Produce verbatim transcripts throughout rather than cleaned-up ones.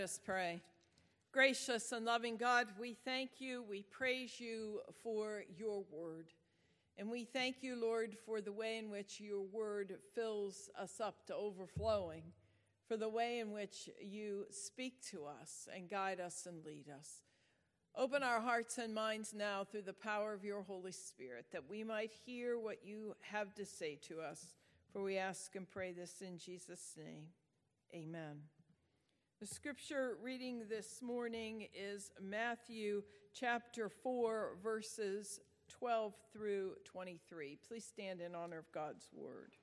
Let us pray. Gracious and loving God, we thank you, we praise you for your word. And we thank you, Lord, for the way in which your word fills us up to overflowing, for the way in which you speak to us and guide us and lead us. Open our hearts and minds now through the power of your Holy Spirit, that we might hear what you have to say to us. For we ask and pray this in Jesus' name. Amen. The scripture reading this morning is Matthew chapter four, verses twelve through twenty-three. Please stand in honor of God's word.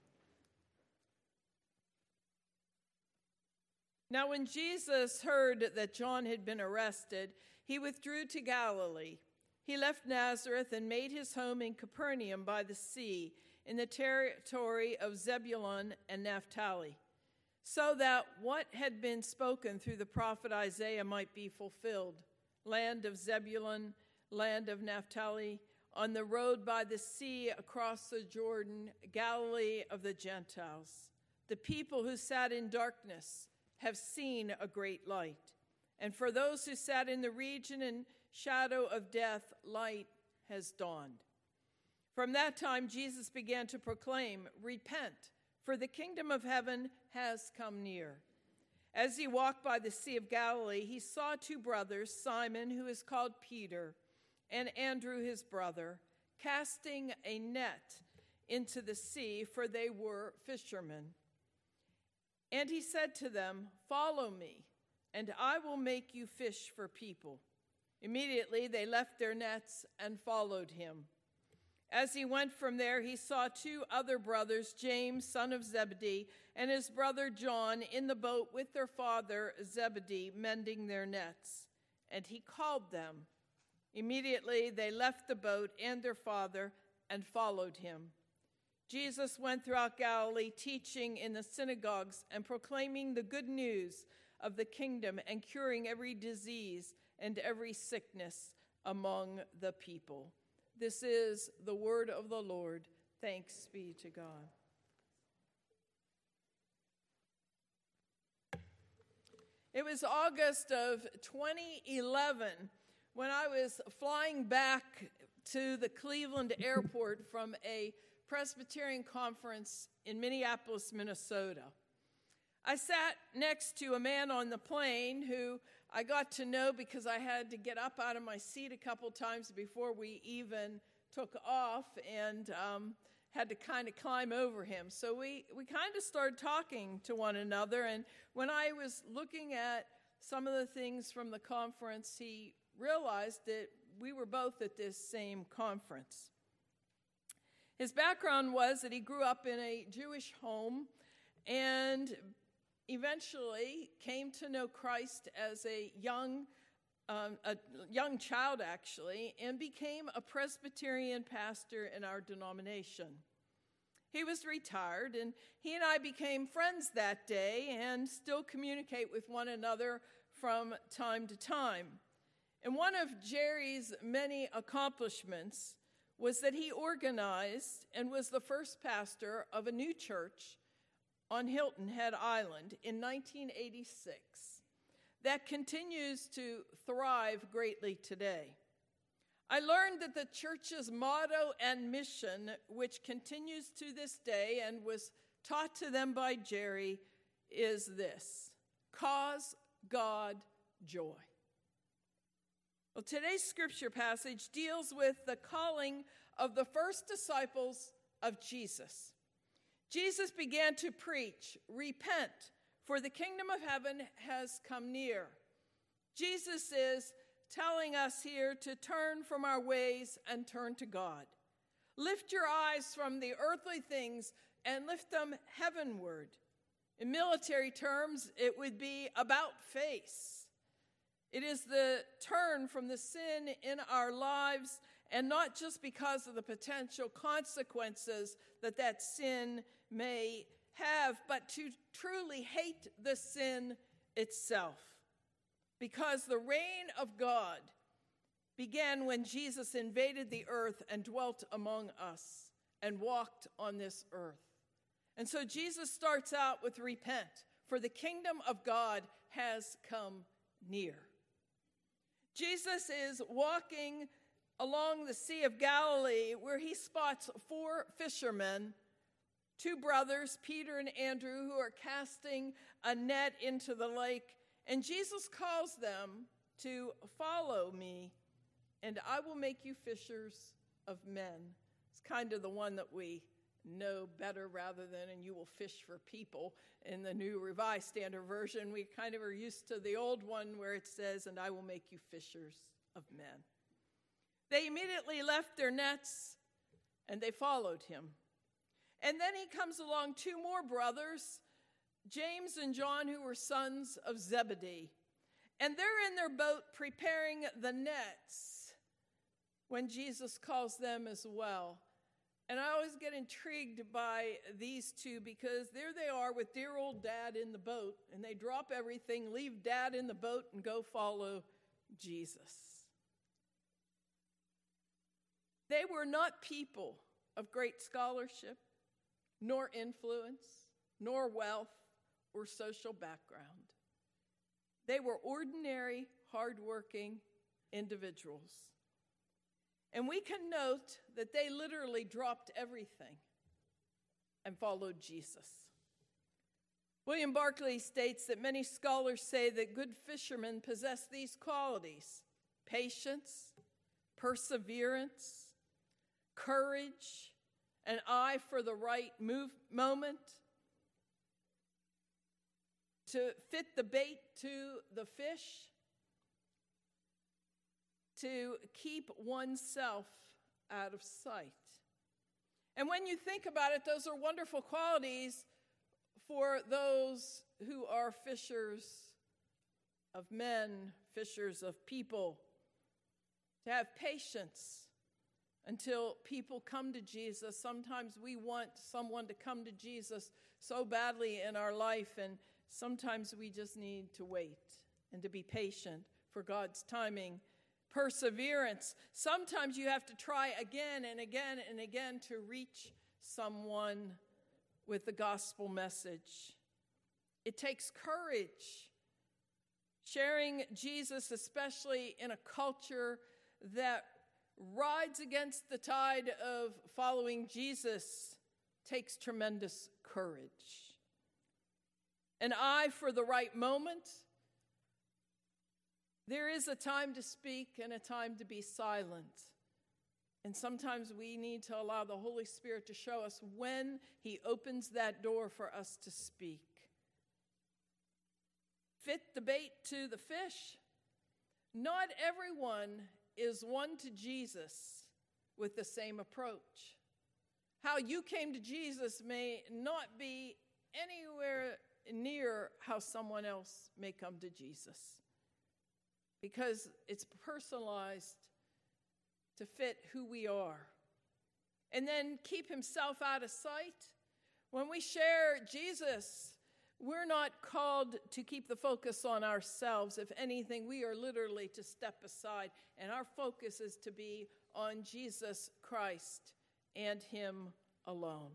Now, when Jesus heard that John had been arrested, he withdrew to Galilee. He left Nazareth and made his home in Capernaum by the sea, in the territory of Zebulun and Naphtali, so that what had been spoken through the prophet Isaiah might be fulfilled. Land of Zebulun, land of Naphtali, on the road by the sea across the Jordan, Galilee of the Gentiles. The people who sat in darkness have seen a great light. And for those who sat in the region and shadow of death, light has dawned. From that time, Jesus began to proclaim, "Repent, for the kingdom of heaven has come near." As he walked by the Sea of Galilee, he saw two brothers, Simon, who is called Peter, and Andrew, his brother, casting a net into the sea, for they were fishermen. And he said to them, "Follow me, and I will make you fish for people." Immediately they left their nets and followed him. As he went from there, he saw two other brothers, James, son of Zebedee, and his brother John, in the boat with their father Zebedee, mending their nets. And he called them. Immediately they left the boat and their father and followed him. Jesus went throughout Galilee, teaching in the synagogues and proclaiming the good news of the kingdom and curing every disease and every sickness among the people. This is the word of the Lord. Thanks be to God. It was August of twenty eleven when I was flying back to the Cleveland airport from a Presbyterian conference in Minneapolis, Minnesota. I sat next to a man on the plane who I got to know because I had to get up out of my seat a couple times before we even took off, and um, had to kind of climb over him. So we, we kind of started talking to one another, and when I was looking at some of the things from the conference, he realized that we were both at this same conference. His background was that he grew up in a Jewish home and eventually came to know Christ as a young, um, a young child, actually, and became a Presbyterian pastor in our denomination. He was retired, and he and I became friends that day and still communicate with one another from time to time. And one of Jerry's many accomplishments was that he organized and was the first pastor of a new church on Hilton Head Island in nineteen eighty-six that continues to thrive greatly today. I learned that the church's motto and mission, which continues to this day and was taught to them by Jerry, is this: cause God joy. Well, today's scripture passage deals with the calling of the first disciples of Jesus. Jesus began to preach, "Repent, for the kingdom of heaven has come near." Jesus is telling us here to turn from our ways and turn to God. Lift your eyes from the earthly things and lift them heavenward. In military terms, it would be about face. It is the turn from the sin in our lives, and not just because of the potential consequences that that sin may have, but to truly hate the sin itself. Because the reign of God began when Jesus invaded the earth and dwelt among us and walked on this earth. And so Jesus starts out with repent, for the kingdom of God has come near. Jesus is walking along the Sea of Galilee where he spots four fishermen, two brothers, Peter and Andrew, who are casting a net into the lake. And Jesus calls them to follow me, and I will make you fishers of men. It's kind of the one that we know better rather than, and you will fish for people. In the New Revised Standard Version, we kind of are used to the old one where it says, and I will make you fishers of men. They immediately left their nets and they followed him. And then he comes along two more brothers, James and John, who were sons of Zebedee. And they're in their boat preparing the nets when Jesus calls them as well. And I always get intrigued by these two because there they are with dear old dad in the boat, and they drop everything, leave dad in the boat, and go follow Jesus. They were not people of great scholarship, nor influence, nor wealth, or social background. They were ordinary, hardworking individuals. And we can note that they literally dropped everything and followed Jesus. William Barclay states that many scholars say that good fishermen possess these qualities: patience, perseverance, courage, an eye for the right move, moment, to fit the bait to the fish, to keep oneself out of sight. And when you think about it, those are wonderful qualities for those who are fishers of men, fishers of people, to have patience until people come to Jesus. Sometimes we want someone to come to Jesus so badly in our life, and sometimes we just need to wait and to be patient for God's timing. Perseverance. Sometimes you have to try again and again and again to reach someone with the gospel message. It takes courage. Sharing Jesus, especially in a culture that rides against the tide of following Jesus, takes tremendous courage. An eye for the right moment. There is a time to speak and a time to be silent. And sometimes we need to allow the Holy Spirit to show us when he opens that door for us to speak. Fit the bait to the fish. Not everyone is one to Jesus with the same approach. How you came to Jesus may not be anywhere near how someone else may come to Jesus, because it's personalized to fit who we are. And then keep himself out of sight. When we share Jesus, we're not called to keep the focus on ourselves. If anything, we are literally to step aside, and our focus is to be on Jesus Christ and him alone.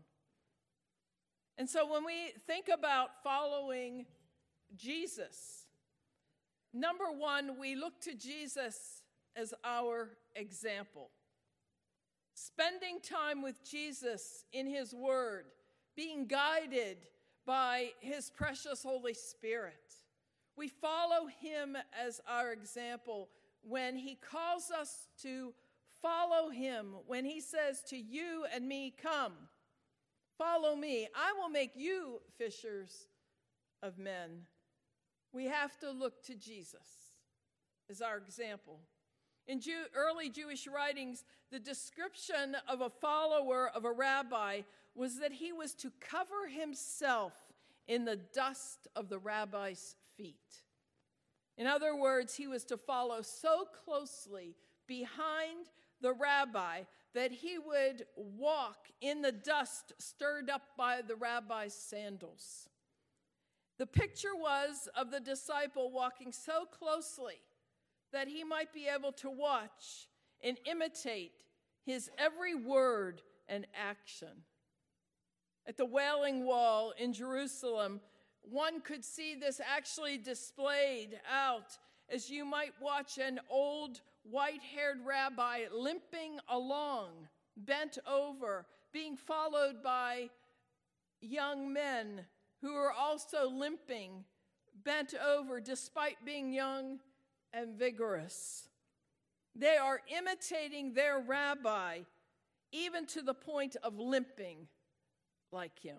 And so when we think about following Jesus, number one, we look to Jesus as our example. Spending time with Jesus in his word, being guided by his precious Holy Spirit. We follow him as our example when he calls us to follow him, when he says to you and me, come, follow me. I will make you fishers of men. We have to look to Jesus as our example. In Jew, early Jewish writings, the description of a follower of a rabbi was that he was to cover himself in the dust of the rabbi's feet. In other words, he was to follow so closely behind the rabbi that he would walk in the dust stirred up by the rabbi's sandals. The picture was of the disciple walking so closely that he might be able to watch and imitate his every word and action. At the Wailing Wall in Jerusalem, one could see this actually displayed out as you might watch an old white-haired rabbi limping along, bent over, being followed by young men who are also limping, bent over, despite being young and vigorous. They are imitating their rabbi, even to the point of limping like him.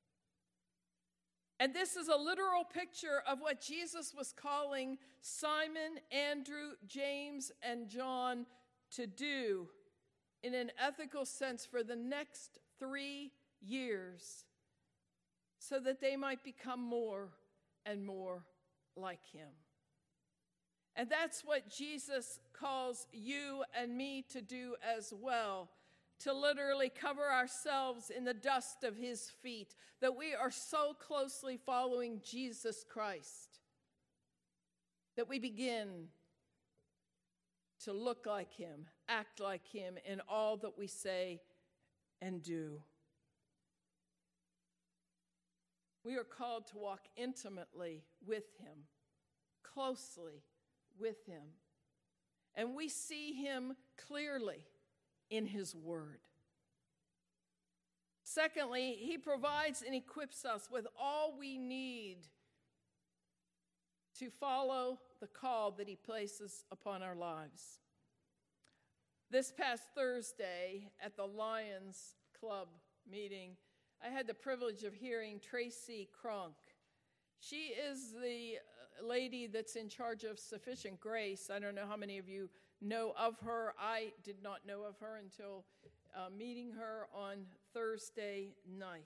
And this is a literal picture of what Jesus was calling Simon, Andrew, James, and John to do in an ethical sense for the next three years so that they might become more and more like him. And that's what Jesus calls you and me to do as well, to literally cover ourselves in the dust of his feet, that we are so closely following Jesus Christ that we begin to look like him, act like him in all that we say and do. We are called to walk intimately with him, closely with him. And we see him clearly in his word. Secondly, he provides and equips us with all we need to follow the call that he places upon our lives. This past Thursday at the Lions Club meeting, I had the privilege of hearing Tracy Kronk. She is the lady that's in charge of Sufficient Grace. I don't know how many of you know of her. I did not know of her until uh, meeting her on Thursday night.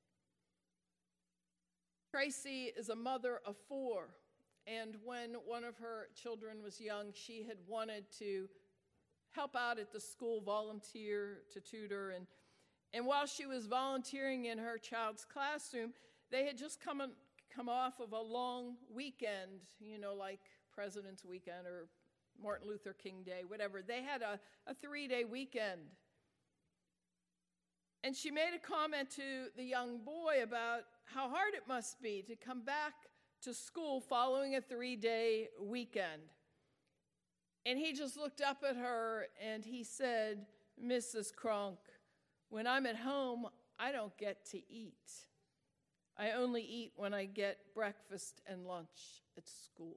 Tracy is a mother of four, and when one of her children was young, she had wanted to help out at the school, volunteer to tutor, and and while she was volunteering in her child's classroom, they had just come on, come off of a long weekend, you know, like President's Weekend or Martin Luther King Day, whatever. They had a, a three-day weekend. And she made a comment to the young boy about how hard it must be to come back to school following a three-day weekend. And he just looked up at her and he said, "Missus Kronk, when I'm at home, I don't get to eat. I only eat when I get breakfast and lunch at school."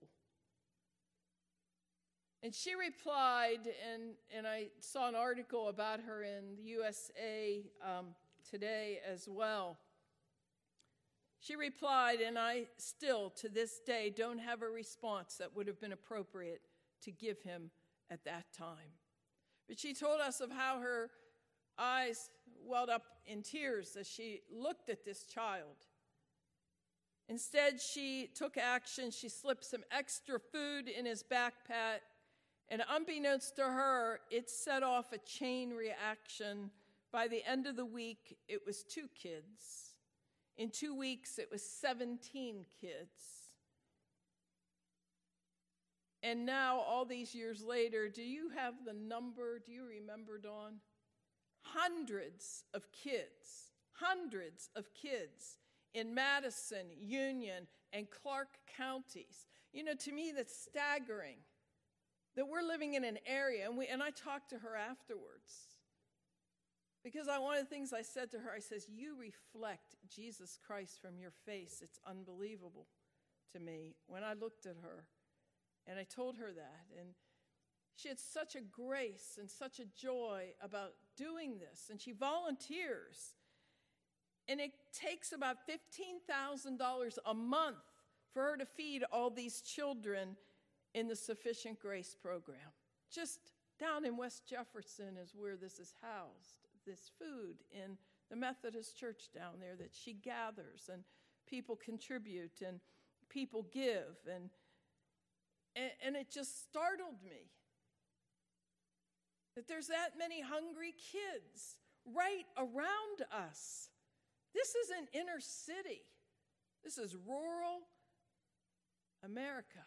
And she replied, and, and I saw an article about her in the U S A um, Today as well. She replied, and I still, to this day, don't have a response that would have been appropriate to give him at that time. But she told us of how her eyes welled up in tears as she looked at this child. Instead, she took action. She slipped some extra food in his backpack, and unbeknownst to her, it set off a chain reaction. By the end of the week, it was two kids. In two weeks, it was seventeen kids. And now, all these years later, do you have the number? Do you remember, Dawn? Hundreds of kids, hundreds of kids in Madison, Union, and Clark counties. You know, to me, that's staggering that we're living in an area, and we and I talked to her afterwards. Because I, one of the things I said to her, I says, "You reflect Jesus Christ from your face. It's unbelievable to me." When I looked at her, and I told her that, and she had such a grace and such a joy about doing this, and she volunteers. And it takes about fifteen thousand dollars a month for her to feed all these children in the Sufficient Grace program. Just down in West Jefferson is where this is housed, this food in the Methodist church down there that she gathers, and people contribute, and people give, and and, and it just startled me that there's that many hungry kids right around us. This isn't inner city. This is rural America.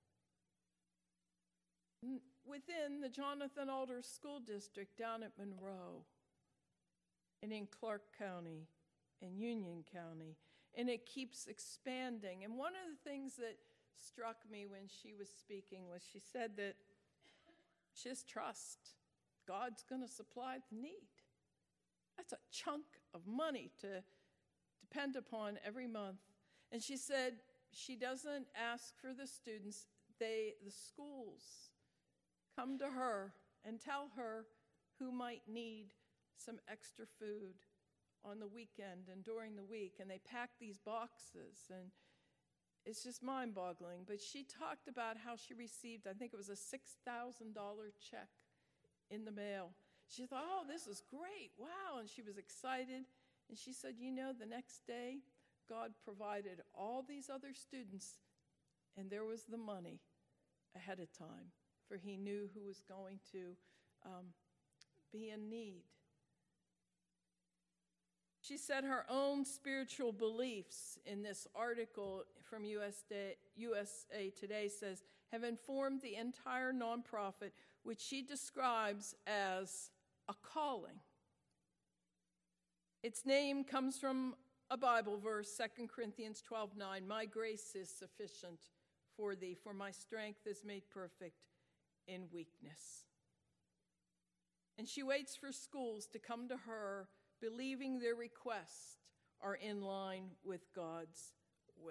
Within the Jonathan Alders School District down at Monroe, and in Clark County, and Union County, and it keeps expanding. And one of the things that struck me when she was speaking was she said that just trust. God's going to supply the need. That's a chunk of money to depend upon every month. And she said she doesn't ask for the students. They, the schools come to her and tell her who might need some extra food on the weekend and during the week. And they pack these boxes, and it's just mind-boggling. But she talked about how she received, I think it was a six thousand dollars check in the mail. She thought, oh, this is great. Wow. And she was excited. And she said, you know, the next day, God provided all these other students, and there was the money ahead of time, for he knew who was going to um, be in need. She said her own spiritual beliefs in this article from U S A Today says, have informed the entire nonprofit, which she describes as a calling. Its name comes from a Bible verse, Second Corinthians twelve nine. My grace is sufficient for thee, for my strength is made perfect in weakness. And she waits for schools to come to her, believing their requests are in line with God's will.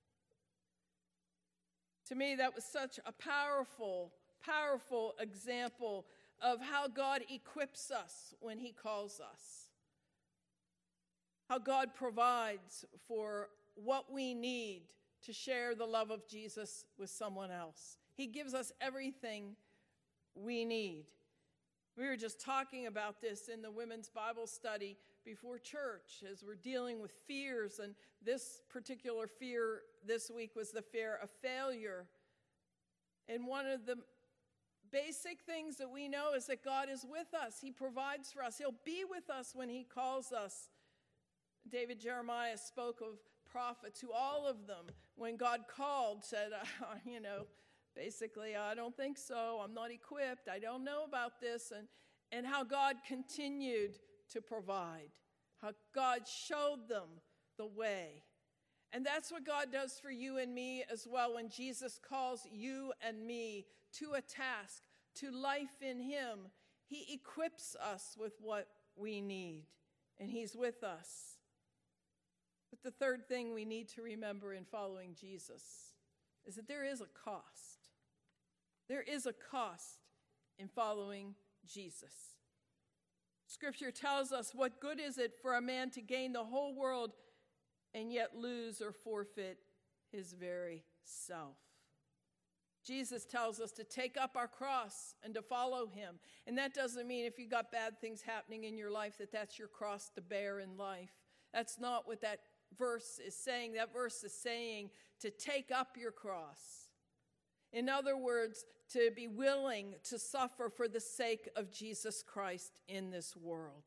To me, that was such a powerful, powerful example of how God equips us when he calls us. How God provides for what we need to share the love of Jesus with someone else. He gives us everything we need. We were just talking about this in the women's Bible study before church as we're dealing with fears, and this particular fear this week was the fear of failure. And one of the basic things that we know is that God is with us. He provides for us. He'll be with us when he calls us. David Jeremiah spoke of prophets who all of them, when God called, said, uh, you know, basically, I don't think so. I'm not equipped. I don't know about this. And, and how God continued to provide, how God showed them the way. And that's what God does for you and me as well when Jesus calls you and me to a task, to life in him. He equips us with what we need, and he's with us. But the third thing we need to remember in following Jesus is that there is a cost. There is a cost in following Jesus. Scripture tells us, what good is it for a man to gain the whole world and yet lose or forfeit his very self? Jesus tells us to take up our cross and to follow him. And that doesn't mean if you've got bad things happening in your life that that's your cross to bear in life. That's not what that verse is saying. That verse is saying to take up your cross. In other words, to be willing to suffer for the sake of Jesus Christ in this world.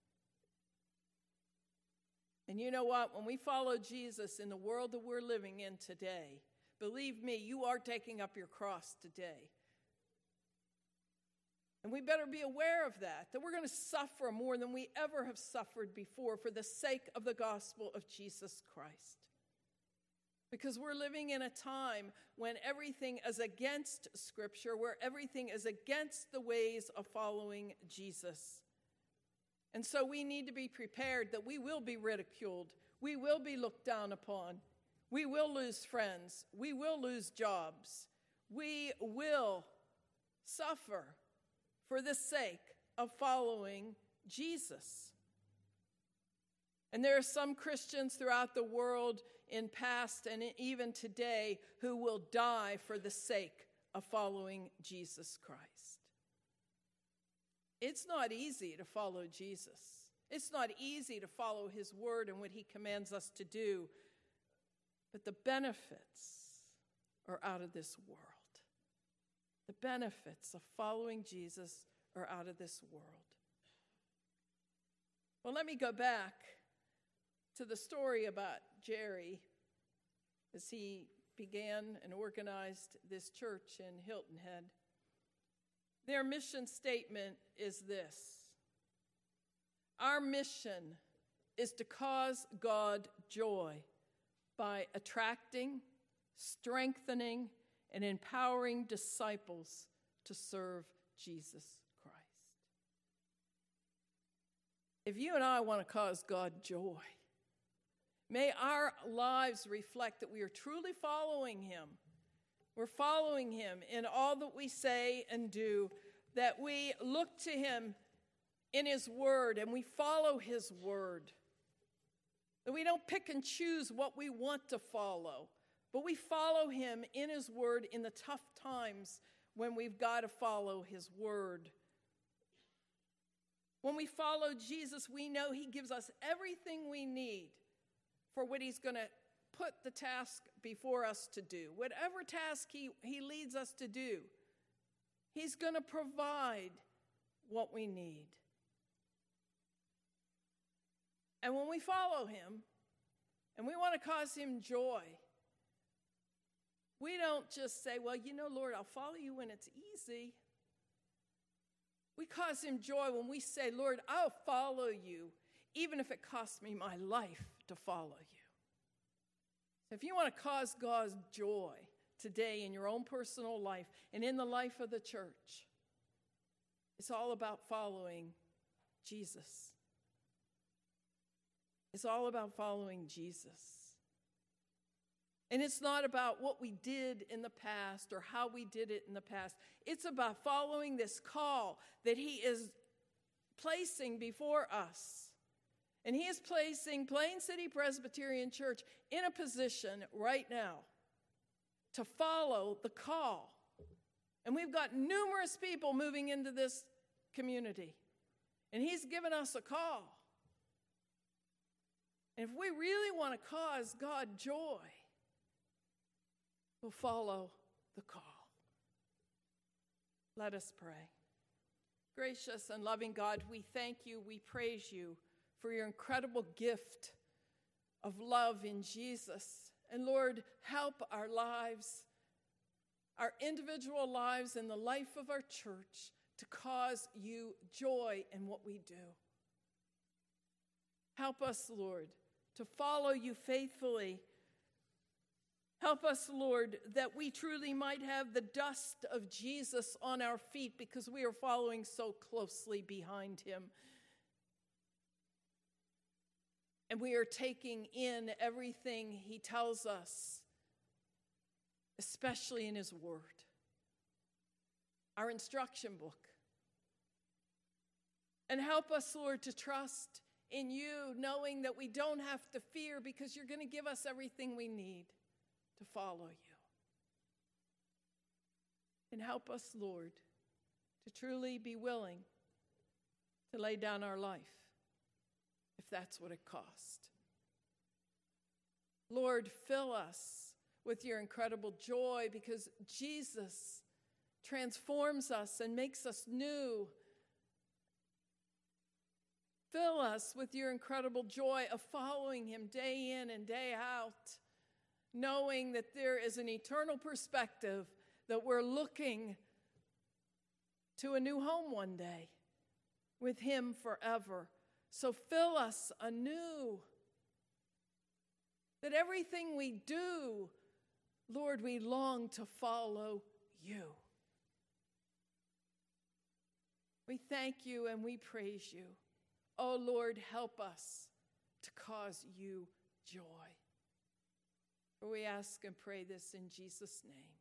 And you know what? When we follow Jesus in the world that we're living in today, believe me, you are taking up your cross today. And we better be aware of that, that we're going to suffer more than we ever have suffered before for the sake of the gospel of Jesus Christ. Because we're living in a time when everything is against Scripture, where everything is against the ways of following Jesus. And so we need to be prepared that we will be ridiculed. We will be looked down upon. We will lose friends. We will lose jobs. We will suffer for the sake of following Jesus. And there are some Christians throughout the world in past and even today who will die for the sake of following Jesus Christ. It's not easy to follow Jesus. It's not easy to follow his word and what he commands us to do. But the benefits are out of this world. The benefits of following Jesus are out of this world. Well, let me go back to the story about Jerry as he began and organized this church in Hilton Head. Their mission statement is this: our mission is to cause God joy by attracting, strengthening, and empowering disciples to serve Jesus Christ. If you and I want to cause God joy, may our lives reflect that we are truly following him. We're following him in all that we say and do, that we look to him in his word and we follow his word. That we don't pick and choose what we want to follow, but we follow him in his word in the tough times when we've got to follow his word. When we follow Jesus, we know he gives us everything we need for what he's going to put the task before us to do. Whatever task he, he leads us to do, he's going to provide what we need. And when we follow him, and we want to cause him joy, we don't just say, well, you know, Lord, I'll follow you when it's easy. We cause him joy when we say, Lord, I'll follow you, even if it costs me my life to follow you. So if you want to cause God's joy today in your own personal life and in the life of the church, it's all about following Jesus. It's all about following Jesus. And it's not about what we did in the past or how we did it in the past. It's about following this call that he is placing before us. And he is placing Plain City Presbyterian Church in a position right now to follow the call. And we've got numerous people moving into this community. And he's given us a call. And if we really want to cause God joy, we'll follow the call. Let us pray. Gracious and loving God, we thank you, we praise you for your incredible gift of love in Jesus. And Lord, help our lives, our individual lives and the life of our church to cause you joy in what we do. Help us, Lord, to follow you faithfully. Help us, Lord, that we truly might have the dust of Jesus on our feet because we are following so closely behind him. And we are taking in everything he tells us, especially in his word, our instruction book. And help us, Lord, to trust in you, knowing that we don't have to fear because you're going to give us everything we need to follow you. And help us, Lord, to truly be willing to lay down our life if that's what it cost. Lord, fill us with your incredible joy because Jesus transforms us and makes us new. Fill us with your incredible joy of following him day in and day out, knowing that there is an eternal perspective that we're looking to a new home one day with him forever. So fill us anew, that everything we do, Lord, we long to follow you. We thank you and we praise you. Oh, Lord, help us to cause you joy. For we ask and pray this in Jesus' name.